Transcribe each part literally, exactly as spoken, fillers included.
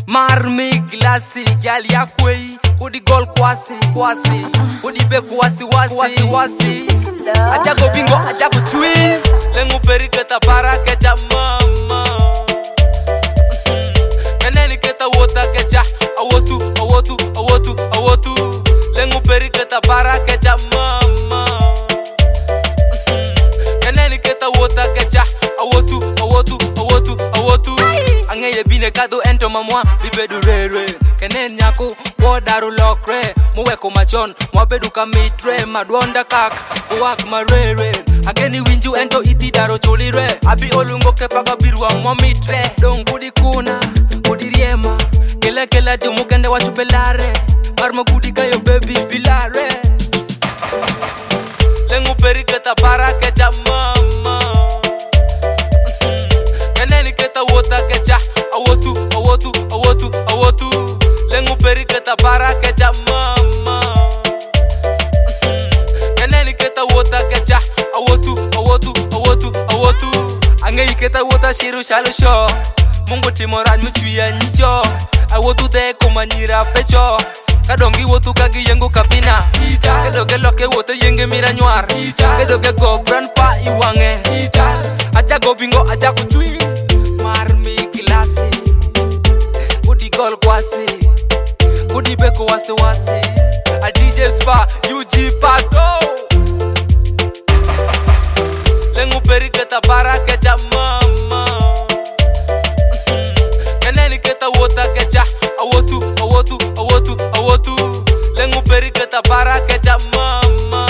Mar mi glasi gal ya kwei Odi gol kwasi kwasi Odi be kwasi wasi wasi wasi Ajago bingo ajago chui Lengu peri keta para kecha mama Kaneni keta wota kecha Awotu awotu awotu awotu Lengu peri keta para kecha mama Kaneni keta wota kecha Awotu awotu awotu awotu Angeye bine kado ento mamwa bibedu rere Kenen nyako wodaru lokre Muweko machon mwabedu kamitre Madwonda kak kuwak marere Ageni winju ento iti daro cholire Abi olungo kepaga birwa momitre Dong kudi kuna kudi riema Kele kele jumu kende wachupelare Arma kudi kayo baby bilare Lengu peri keta para kecha mama Kaneni keta wota kecha Awotu, awotu, awotu, awotu Lengu peri keta para kecha mama Kaneni keta wota kecha Awotu, awotu, awotu, awotu Angeyi keta wota shiru shalu sho Mungu timoran mchuya nicho Awotu de kumanyira pecho Kadongi wotu kagi yengu kapina Kedo ke loke wote yenge mira nyuar Kedo ke go grandpa iwange Aja go bingo aja kuchui Mar mi glasi Udi gol kwasi Udi beko wasi wasi A D J Spa U G Pato Lengu peri keta para kecha mama Kaneni keta wota kecha Awotu, awotu, awotu, awotu Lengu peri keta para kecha mama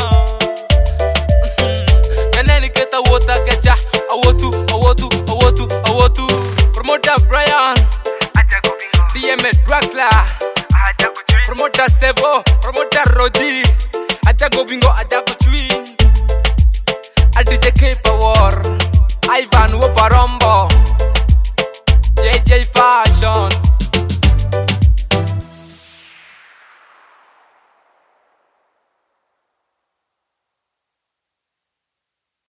Kaneni keta wota kecha Awotu, awotu, awotu, awotu Promoter Brian D M Draxler Promoter Sevo Promoter Rodi Ajago bingo ajago chui A D J K Power Ivan Wobarombo